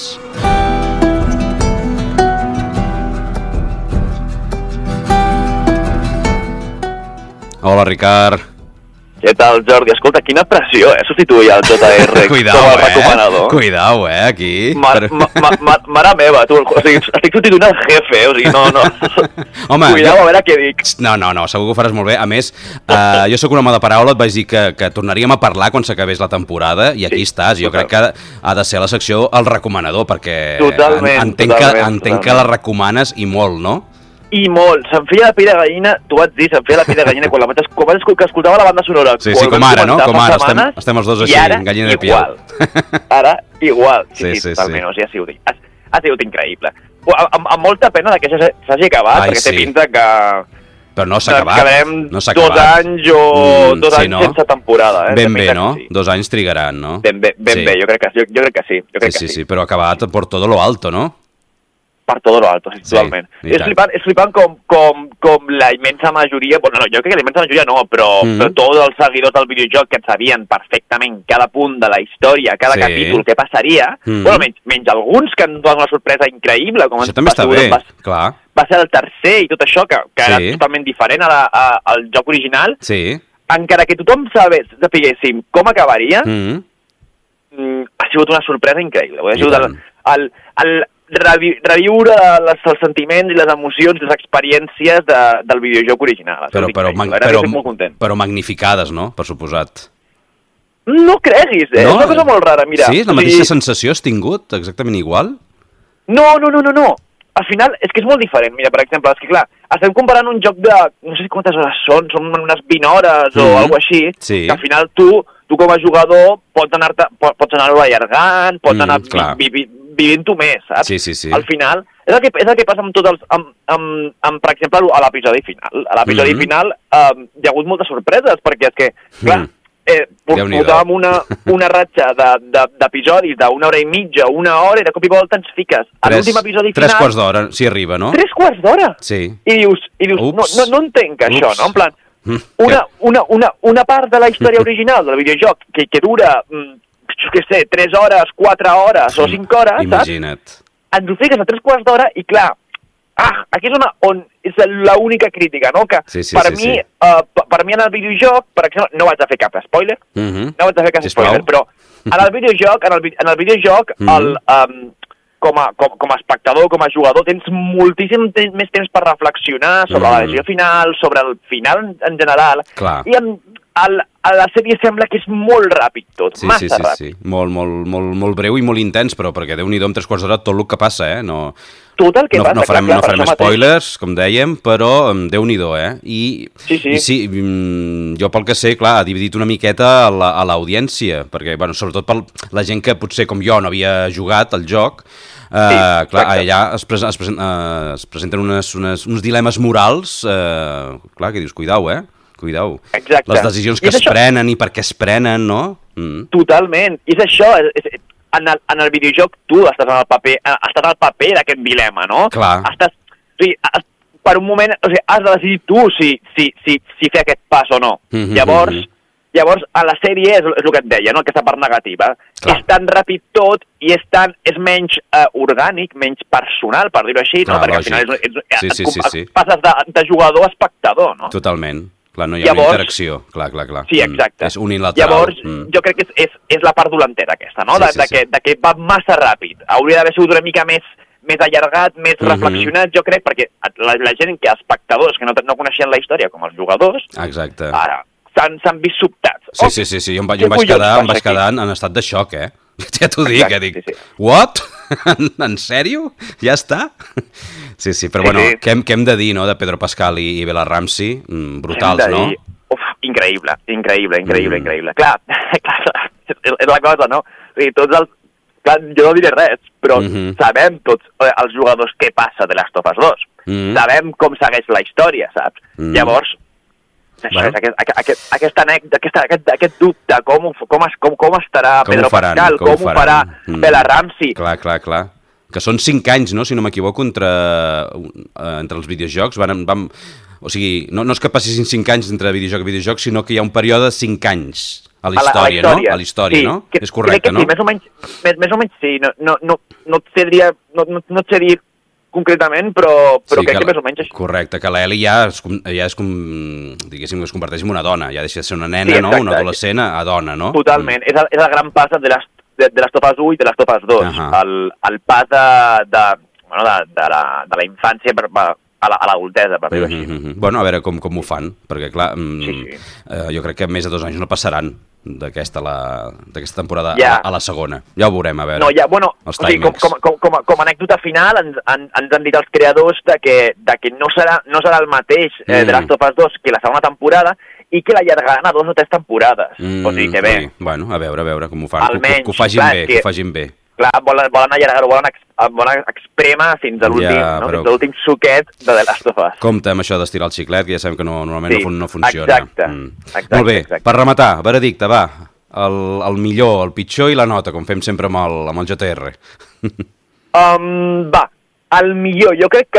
Hola, Ricard. Què tal, Jordi? Escolta, quina pressió, substituir el JR com a recomanador. Cuidao, aquí. Mare meva, tu, o sigui, estic substituint el jefe, o sigui, no. Home, cuidao, a veure què dic. No, segur que ho faràs molt bé. A més, jo soc un home de paraula, et vaig dir que tornaríem a parlar quan s'acabés la temporada, i aquí estàs. Jo crec que ha de ser la secció el recomanador, perquè entenc que la recomanes i molt, no? I molt. Se'm feia la pell de gallina, tu vas dir, se'm feia la pell de gallina quan que escoltava la banda sonora. Sí, com ara, no? Com ara, estem els dos així, gallina de piel. Ara, igual. Sí, totalment, o sigui, ha sigut increïble. Amb molta pena que s'hagi acabat, perquè té pinta que... Però no s'ha acabat, no s'ha acabat. 2 anys o 2 anys sense temporada. Ben bé, no? 2 anys trigaran, no? Ben bé, jo crec que sí. Sí, però ha acabat per todo lo alto, no? Per todo lo alto, sí, totalment. És flipant com la immensa majoria, bueno, no, jo crec que la immensa majoria no, però tots els seguidors del videojoc que sabien perfectament cada punt de la història, cada capítol, què passaria, bueno, menys alguns que han donat una sorpresa increïble, com això també està bé, clar. Va ser el tercer i tot això, que era totalment diferent al joc original, encara que tothom sapiguéssim com acabaria, ha sigut una sorpresa increïble. Ha sigut reviure els sentiments i les emocions, les experiències del videojoc original. Però magnificades, no? Per suposat. No creguis, és una cosa molt rara, mira. Sí? La mateixa sensació has tingut? Exactament igual? No. Al final, és que és molt diferent. Mira, per exemple, és que clar, estem comparant un joc de, no sé quantes hores són unes 20 hores o alguna així, que al final tu com a jugador pots anar-ho allargant, pots anar vivint-ho més, saps? Sí. Al final, és el que passa amb tots els... per exemple, a l'episodi final. A l'episodi final hi ha hagut moltes sorpreses, perquè és que, clar, portàvem una ratxa d'episodis d'una hora i mitja, una hora, i de cop i volta ens fiques a l'últim episodi final... 3 quarts d'hora, si arriba, no? 3 quarts d'hora? Sí. I dius no entenc això, no? En plan, una part de la història original del videojoc que dura, jo què sé, 3 hores, 4 hores o 5 hores, imagina't. Ens ho fiques a 3 quarts d'hora i clar, aquí és on és l'única crítica, no? Que per mi en el videojoc, per exemple, no vaig a fer cap spoiler, però en el videojoc, com a espectador, com a jugador, tens moltíssim més temps per reflexionar sobre la decisió final, sobre el final en general, i a la sèrie sembla que és molt ràpid tot, massa ràpid. Sí. Molt breu i molt intens, però perquè Déu-n'hi-do amb 3 quarts d'hora tot el que passa, Tot el que passa. No farem spoilers, com dèiem, però Déu-n'hi-do, I sí, jo pel que sé, clar, ha dividit una miqueta a l'audiència, perquè, bueno, sobretot per la gent que potser com jo no havia jugat al joc, clar, allà es presenten uns dilemes morals, clar, que dius, cuidao, Cuidao. Exacte. Les decisions que es prenen i per què es prenen, no? Totalment. I és això, en el videojoc tu estàs al paper d'aquest dilema, no? Clar. Per un moment, has de decidir tu si fer aquest pas o no. Llavors, a la sèrie és el que et deia, no? Aquesta part negativa. Clar. És tan ràpid tot i és menys orgànic, menys personal, per dir-ho així, no? Perquè al final passes de jugador a espectador, no? Totalment. Clar, no hi ha una interacció, clar. Sí, exacte. És unilateral. Llavors, jo crec que és la part dolentera aquesta, no? Que va massa ràpid. Hauria d'haver sigut una mica més allargat, més reflexionat, jo crec, perquè la gent que espectadors que no coneixien la història com els jugadors, ara s'han vist sobtats. Sí, jo em vaig quedar en estat de xoc, Ja t'ho dic, dic, what? En sèrio? Ja està? Sí, però bueno, què hem de dir, no?, de Pedro Pascal i Bella Ramsey? Brutals, no? Increïble. Clar, és la cosa, no? Clar, jo no diré res, però sabem tots els jugadors què passa de Last of Us 2. Sabem com segueix la història, saps? Llavors, aquest dubte, com estarà Pedro Pascal, com ho farà Bella Ramsey. Clar. Que són 5 anys, no?, si no m'equivoco, entre els videojocs. O sigui, no és que passessin 5 anys entre videojoc i videojoc, sinó que hi ha un període de 5 anys a la història, no? A la història, no? És correcte, no? Sí, més o menys sí. No et sé dir concretament, però crec que més o menys així. Correcte, que l'Eli ja és com, diguéssim, que es converteix en una dona, ja deixa de ser una nena, no? Una adolescent a dona, no? Totalment, és el gran pas de Last of Us 1 i de Last of Us 2, el pas de la infància a l'adultesa, per dir-ho així. Bueno, a veure com ho fan, perquè clar, jo crec que més de 2 anys no passaran. d'aquesta temporada a la segona. Ja ho veurem, a veure. No, els timings. Com a anècdota final, ens han dit els creadors que no serà el mateix The Last of Us 2 que la segona temporada i que l'allargaran a 2 o 3 temporades. O sigui que bé. Bueno, a veure com ho fan. Almenys, que ho facin bé. Clar, volen allargar-ho, volen exprémer fins a l'últim, fins a l'últim suquet de The Last of Us. Compte amb això d'estirar el xiclet, que ja sabem que normalment no funciona. Exacte. Molt bé, per rematar, veredicte, va, el millor, el pitjor i la nota, com fem sempre amb el JR. Va, el millor, jo crec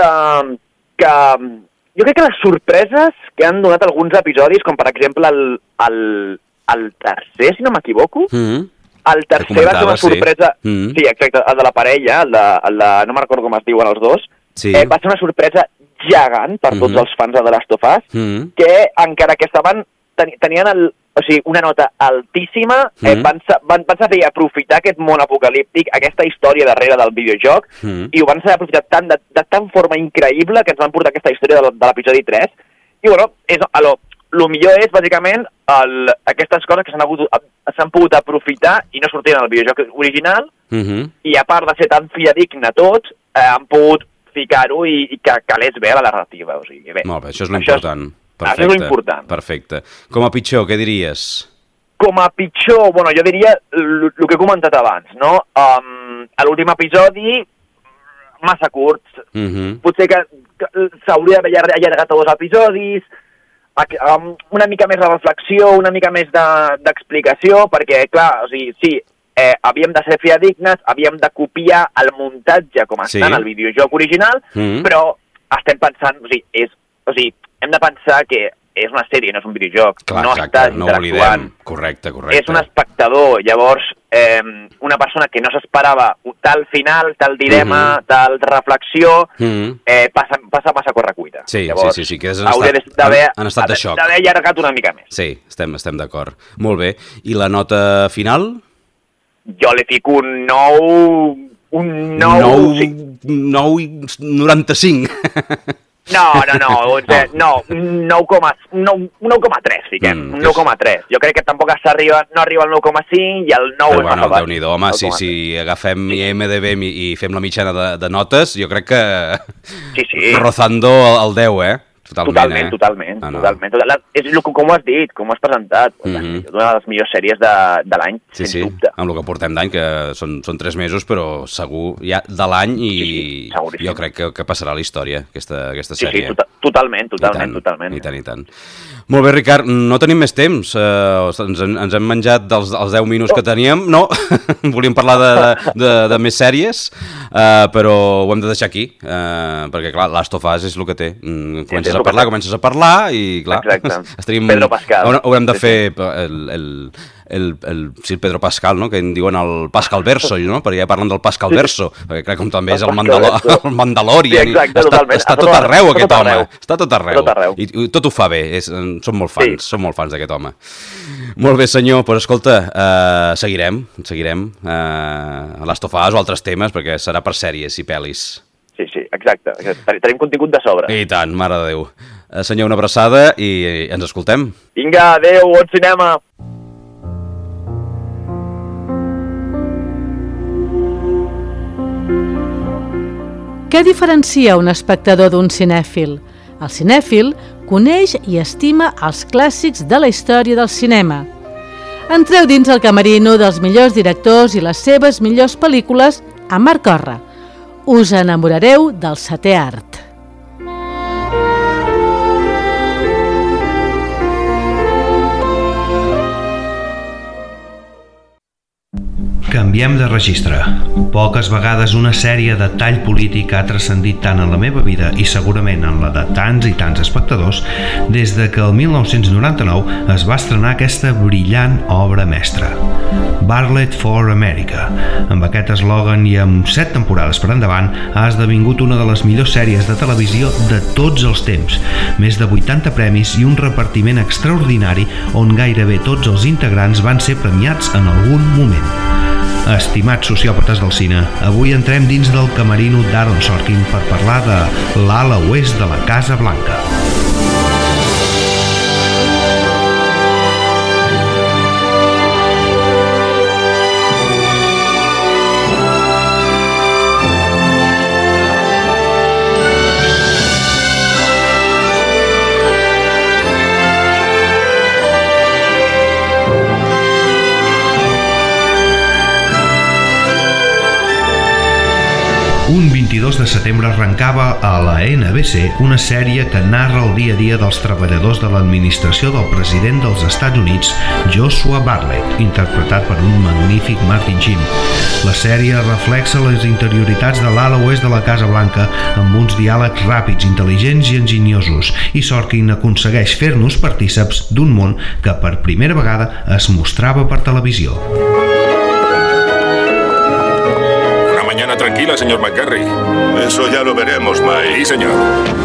que les sorpreses que han donat alguns episodis, com per exemple el tercer, si no m'equivoco, el tercer va ser una sorpresa... Sí, exacte, el de la parella, el de no me'n recordo com es diuen els dos, va ser una sorpresa gegant per tots els fans de The Last of Us, que encara que tenien una nota altíssima, van saber aprofitar aquest món apocalíptic, aquesta història darrere del videojoc, i ho van saber aprofitar de tan forma increïble que ens van portar aquesta història de l'episodi 3. I bueno, el millor és, bàsicament, aquestes coses que s'han pogut aprofitar i no sortien al videojoc original, i a part de ser tan fidedigna tot, han pogut ficar-ho i que calés bé a la narrativa. O sigui, bé. Molt bé, això és l'important. Això és l'important. Perfecte. Com a pitjor, què diries? Com a pitjor, jo diria el que he comentat abans, no? A l'últim episodi, massa curts. Potser que s'hauria d'haver allargat a 2 episodis, una mica més de reflexió, una mica més d'explicació, perquè, clar, o sigui, sí, havíem de ser fidedignes, havíem de copiar el muntatge com està en el videojoc original, però estem pensant, hem de pensar que és una sèrie, no és un videojoc, no està interactuant. Correcte. És un espectador, llavors una persona que no s'esperava tal final, tal dilema, tal reflexió, passa massa correcuita. Sí, que han estat de xoc. D'haver allargat una mica més. Sí, estem d'acord. Molt bé. I la nota final? Jo li fico un 9,95. No, 9,3 fiquem, 9,3. Jo crec que tampoc no arriba al 9,5 i el 9 és massa baix. Déu-n'hi-do, home, si agafem IMDb i fem la mitjana de notes, jo crec que rozando el 10, Totalment. És com ho has dit, com ho has presentat. Una de les millors sèries de l'any, sens dubte. Amb el que portem d'any, que són 3 mesos, però segur ja de l'any i jo crec que passarà a la història, aquesta sèrie. Sí, totalment. I tant. Molt bé, Ricard, no tenim més temps. Ens hem menjat dels 10 minuts que teníem. No, volíem parlar de més sèries, però ho hem de deixar aquí, perquè, clar, Last of Us és el que té. Comences a parlar i, clar, Pedro Pascal. Haurem de fer el Pedro Pascal, no? Que en diuen el Pascal Verso, no? Perquè ja parlen del Pascal Verso, perquè crec que també és el Mandalorian. Està tot arreu, aquest home. Està tot arreu. I tot ho fa bé. Som molt fans d'aquest home. Molt bé, senyor. Doncs escolta, seguirem a Last of Us o altres temes, perquè serà per sèries i pel·lis. Sí, exacte. Tenim contingut de sobre. I tant, mare de Déu. Senyor, una abraçada i ens escoltem. Vinga, adéu, bon cinema. Què diferencia un espectador d'un cinèfil? El cinèfil coneix i estima els clàssics de la història del cinema. Entreu dins el camerino dels millors directors i les seves millors pel·lícules a Mar Corre. Us enamorareu del setè art. Canviem de registre. Poques vegades una sèrie de tall polític ha transcendit tant en la meva vida i segurament en la de tants i tants espectadors des de que el 1999 es va estrenar aquesta brillant obra mestra. Bartlett for America. Amb aquest eslògan i amb 7 temporades per endavant ha esdevingut una de les millors sèries de televisió de tots els temps. Més de 80 premis i un repartiment extraordinari on gairebé tots els integrants van ser premiats en algun moment. Estimats sociòpates del cine, avui entrem dins del camerino d'Aaron Sorkin per parlar de l'ala oest de la Casa Blanca. un 22 de setembre arrencava a la NBC una sèrie que narra el dia a dia dels treballadors de l'administració del president dels Estats Units, Joshua Bartlett, interpretat per un magnífic Martin Sheen. La sèrie reflexa les interioritats de l'ala oest de la Casa Blanca amb uns diàlegs ràpids, intel·ligents i enginyosos, i Sorkin aconsegueix fer-nos partíceps d'un món que per primera vegada es mostrava per televisió. Mañana tranquila, señor McGarry. Eso ya lo veremos, Mike. Sí, señor.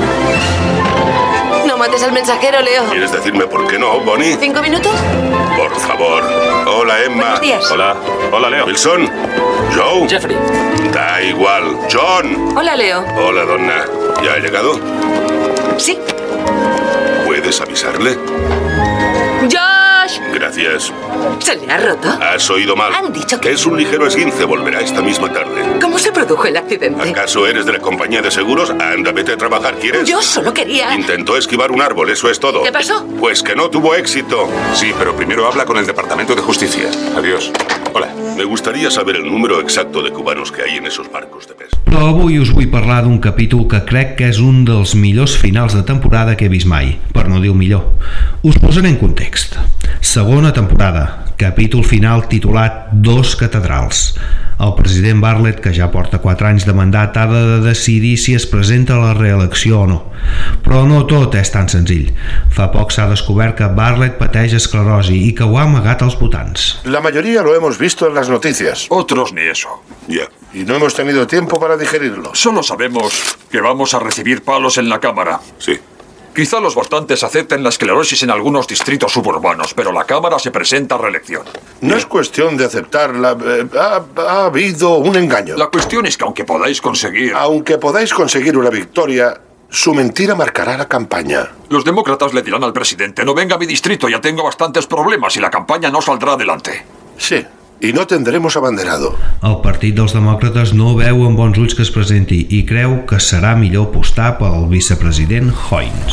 No mates al mensajero, Leo. ¿Quieres decirme por qué no, Bonnie? 5 minutos? Por favor. Hola, Emma. Buenos días. Hola. Hola, Leo. Wilson. Joe. Jeffrey. Da igual. John. Hola, Leo. Hola, Donna. ¿Ya ha llegado? Sí. ¿Puedes avisarle? ¡Josh! Gracias. ¿Se le ha roto? Has oído mal. Han dicho que... Es un ligero esguince, volverá esta misma tarde. ¿Cómo se produjo el accidente? ¿Acaso eres de la compañía de seguros? Anda, vete a trabajar, ¿quieres? Yo solo quería... Intentó esquivar un árbol, eso es todo. ¿Qué pasó? Pues que no tuvo éxito. Sí, pero primero habla con el Departamento de Justicia. Adiós. Hola. Me gustaría saber el número exacto de cubanos que hay en esos barcos de pesca. Però avui us vull parlar d'un capítol que crec que és un dels millors finals de temporada que he vist mai, per no dir millor. Us posaré en context. Segona temporada, capítol final titulat Dos catedrals. El president Bartlett, que ja porta 4 anys de mandat, ha de decidir si es presenta a la reelecció o no. Però no tot és tan senzill. Fa poc s'ha descobert que Bartlett pateix esclerosi i que ho ha amagat als votants. La mayoría lo hemos visto en las noticias. Otros ni eso. Ya. Y no hemos tenido tiempo para digerirlo. Solo sabemos que vamos a recibir palos en la Cámara. Sí. Quizá los votantes acepten la esclerosis en algunos distritos suburbanos, pero la Cámara se presenta a reelección. No es cuestión de aceptarla. Ha habido un engaño. La cuestión es que aunque podáis conseguir una victoria, su mentira marcará la campaña. Los demócratas le dirán al presidente: no venga a mi distrito, ya tengo bastantes problemas, y la campaña no saldrá adelante. Sí. I no tendremos abanderado. El partit dels demòcrates no veu amb bons ulls que es presenti i creu que serà millor apostar pel vicepresident Hoynes.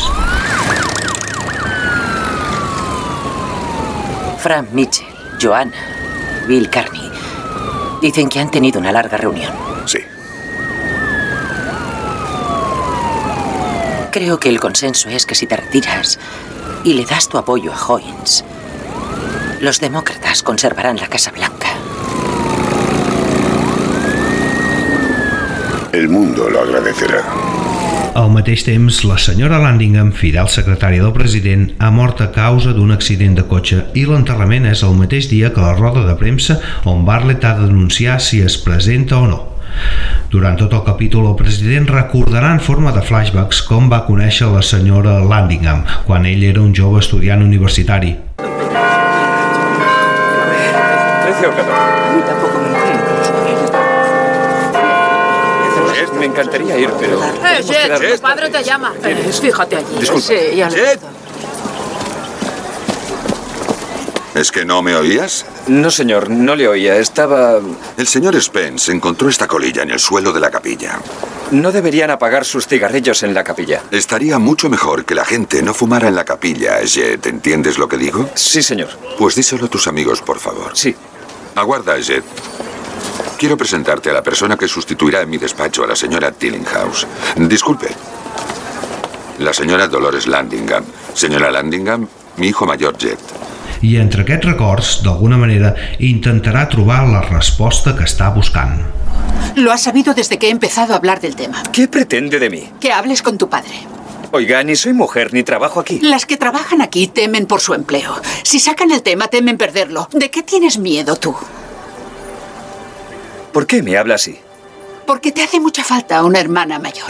Frank Mitchell, Joanna, Bill Carney dicen que han tenido una larga reunión. Sí. Creo que el consenso es que si te retiras y le das tu apoyo a Hoynes, los demócratas conservarán la Casa Blanca. El mundo lo agradecerà. Al mateix temps, la senyora Landingham, fidel secretària del president, ha mort a causa d'un accident de cotxe i l'enterrament és el mateix dia que la roda de premsa on Bartlett ha de denunciar si es presenta o no. Durant tot el capítol, el president recordarà en forma de flashbacks com va conèixer la senyora Landingham quan ell era un jove estudiant universitari. Me encantaría ir, pero... Jet, tu padre te llama. Fíjate allí. Disculpa. Sí, ya lo Jet. ¿Es que no me oías? No, señor, no le oía. Estaba... El señor Spence encontró esta colilla en el suelo de la capilla. No deberían apagar sus cigarrillos en la capilla. Estaría mucho mejor que la gente no fumara en la capilla, Jet. ¿Entiendes lo que digo? Sí, señor. Pues díselo a tus amigos, por favor. Sí. Aguarda, Jet. Quiero presentarte a la persona que sustituirá en mi despacho a la señora Tillinghast. Disculpe. La senyora Dolores Landingham. Senyora Landingham, mi hijo mayor, Jet. I entre aquests records, d'alguna manera, intentarà trobar la resposta que està buscant. Lo has sabido desde que he empezado a hablar del tema. ¿Qué pretende de mí? Que hables con tu padre. Oiga, ni soy mujer ni trabajo aquí. Las que trabajan aquí temen por su empleo. Si sacan el tema, temen perderlo. ¿De qué tienes miedo tú? ¿Por qué me habla así? Porque te hace mucha falta una hermana mayor.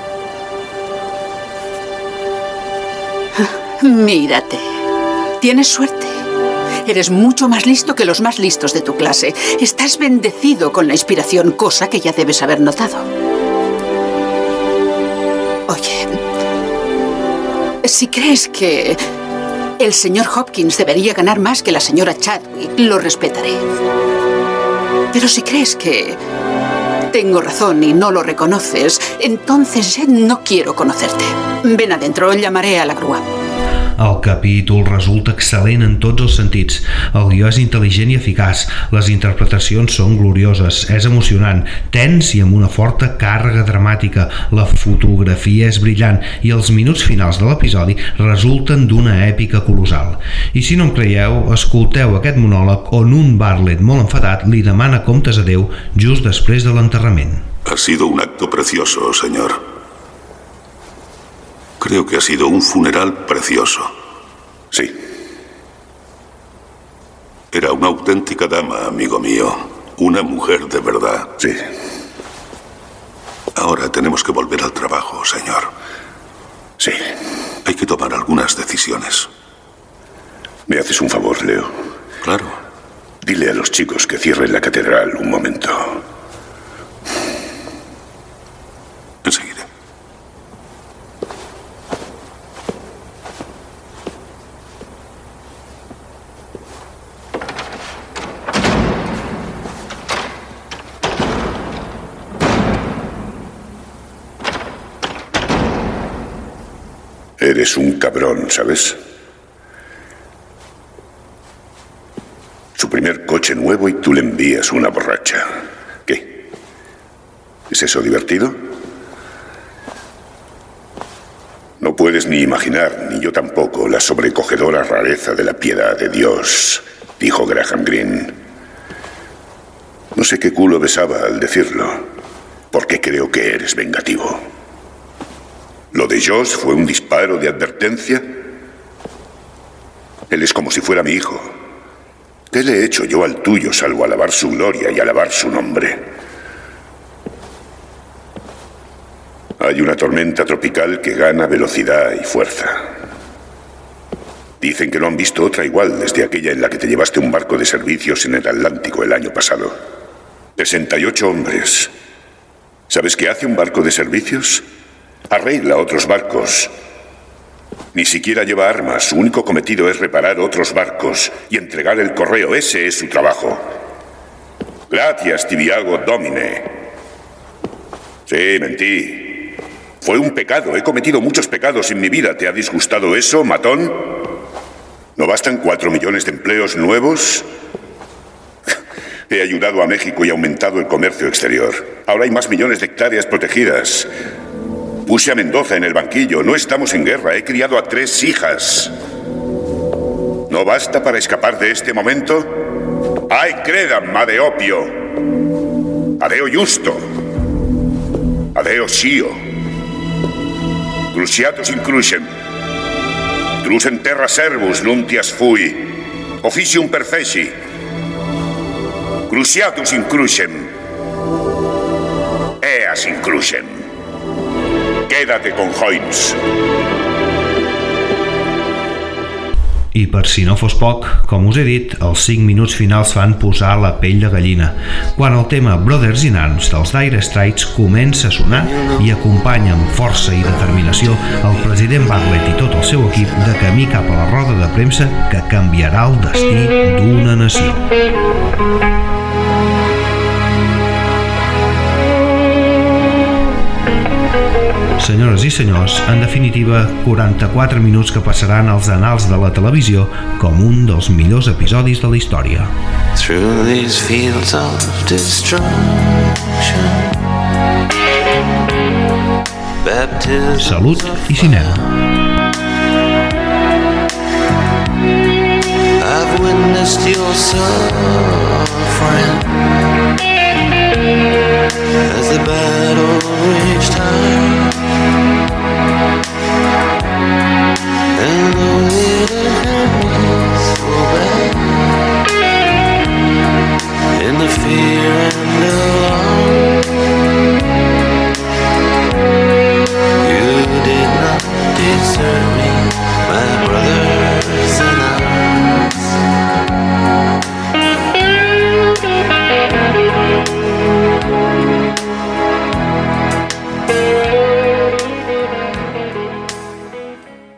Mírate. Tienes suerte. Eres mucho más listo que los más listos de tu clase. Estás bendecido con la inspiración, cosa que ya debes haber notado. Oye, si crees que el señor Hopkins debería ganar más que la señora Chadwick, lo respetaré. Pero si crees que tengo razón y no lo reconoces, entonces no quiero conocerte. Ven adentro, llamaré a la grúa. El capítol resulta excel·lent en tots els sentits. El guió és intel·ligent i eficaç, les interpretacions són glorioses, és emocionant, tens i amb una forta càrrega dramàtica, la fotografia és brillant i els minuts finals de l'episodi resulten d'una èpica colossal. I si no em creieu, escolteu aquest monòleg on un Bartlett molt enfadat li demana comptes a Déu just després de l'enterrament. Ha sido un acto precioso, señor. Creo que ha sido un funeral precioso. Sí. Era una auténtica dama, amigo mío. Una mujer de verdad. Sí. Ahora tenemos que volver al trabajo, señor. Sí. Hay que tomar algunas decisiones. ¿Me haces un favor, Leo? Claro. Dile a los chicos que cierren la catedral un momento. Enseguida. Eres un cabrón, ¿sabes? Su primer coche nuevo y tú le envías una borracha. ¿Qué? ¿Es eso divertido? No puedes ni imaginar, ni yo tampoco, la sobrecogedora rareza de la piedad de Dios, dijo Graham Greene. No sé qué culo besaba al decirlo, porque creo que eres vengativo. ¿Lo de Josh fue un disparo de advertencia? Él es como si fuera mi hijo. ¿Qué le he hecho yo al tuyo salvo alabar su gloria y alabar su nombre? Hay una tormenta tropical que gana velocidad y fuerza. Dicen que no han visto otra igual desde aquella en la que te llevaste un barco de servicios en el Atlántico el año pasado. 68 hombres. ¿Sabes qué hace un barco de servicios? Arregla otros barcos. Ni siquiera lleva armas. Su único cometido es reparar otros barcos y entregar el correo. Ese es su trabajo. Gratias tibiago domine. Sí, mentí. Fue un pecado. He cometido muchos pecados en mi vida. ¿Te ha disgustado eso, matón? ¿No bastan 4 millones de empleos nuevos? He ayudado a México y aumentado el comercio exterior. Ahora hay más millones de hectáreas protegidas. Puse a Mendoza en el banquillo. No estamos en guerra. He criado a 3 hijas. ¿No basta para escapar de este momento? ¡Ai credam, adeopio! Adeo justo. Adeo scio. Cruciatus inclusem. Trus en terra servus nuntias fui. Officium perfeci. Cruciatus inclusem. Eas inclusem. Quédate con Hoynes. I per si no fos poc, com us he dit, els 5 minuts finals fan posar la pell de gallina, quan el tema Brothers in Arms dels Dire Straits comença a sonar i acompanya amb força i determinació el president Bartlett i tot el seu equip de camí cap a la roda de premsa que canviarà el destí d'una nació. Senyores i senyors, en definitiva, 44 minuts que passaran als annals de la televisió com un dels millors episodis de la història. Through these fields of destruction, salut i cinema. I've witnessed your suffering as the battle reached high.